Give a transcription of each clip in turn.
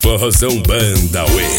Forrozão Banda Uê.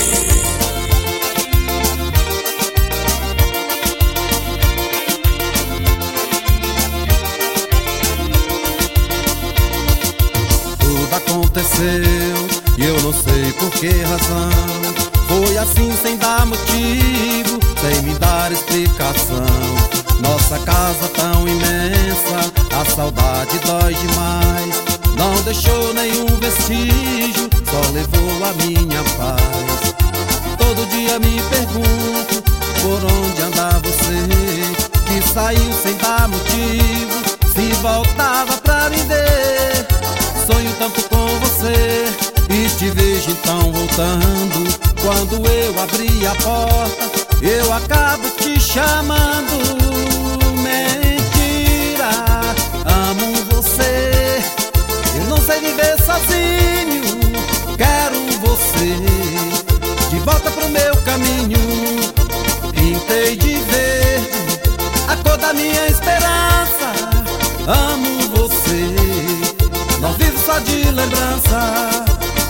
Tudo aconteceu e eu não sei por que razão. Foi assim sem dar motivo, sem me dar explicação. Nossa casa tão imensa, a saudade dói demais. Não deixou nenhum vestígio, só levou a minha paz. Todo dia me pergunto por onde anda você, que saiu sem dar motivo, se voltava pra me ver. Sonho tanto com você e te vejo então voltando. Quando eu abri a porta, eu acabo te chamando. Mentira, amo você. Eu não sei viver sozinho, quero você de volta pro meu caminho. Pintei de verde a cor da minha esperança. Amo você, não vivo só de lembrança.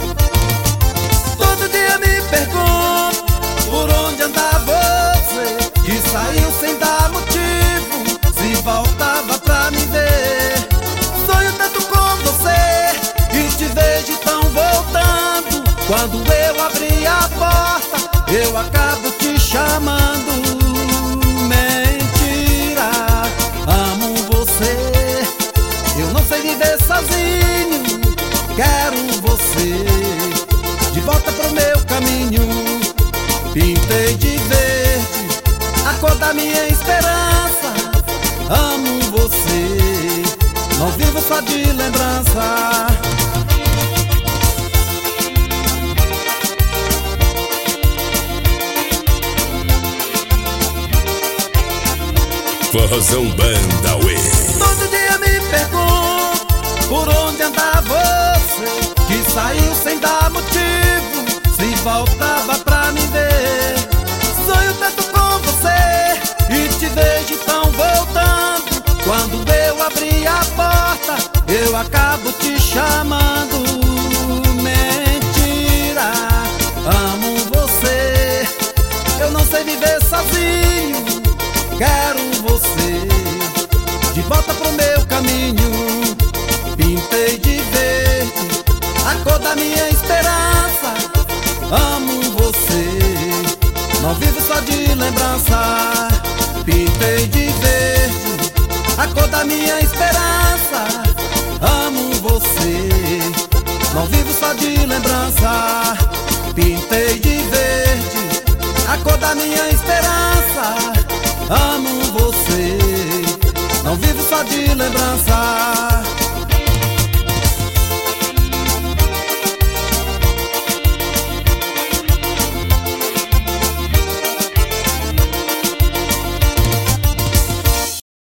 Todo dia me pergunto por onde anda você, que saiu sem dar motivo, se voltava pra me ver. Sonho tanto com você e te vejo tão voltando. Quando eu abri a porta, eu acabo te chamando. Mentira, amo você. Eu não sei viver sozinho, quero você de volta pro meu caminho. Pintei de verde a cor da minha esperança. Amo você, não vivo só de lembrança. Forrozão Banda Uê. Todo dia me pergunto por onde anda você, que saiu sem dar motivo, se voltava pra me ver. Sonho tanto com você e te vejo tão voltando. Quando eu abri a porta, eu acabo te chamando. Mentira, amo você. Eu não sei viver sozinho, quero você de volta pro meu caminho. Pintei de verde a cor da minha esperança. Amo você, não vivo só de lembrança. Pintei de verde a cor da minha esperança. Amo você, não vivo só de lembrança. Pintei de verde a cor da minha esperança. Amo você, não vivo só de lembrança.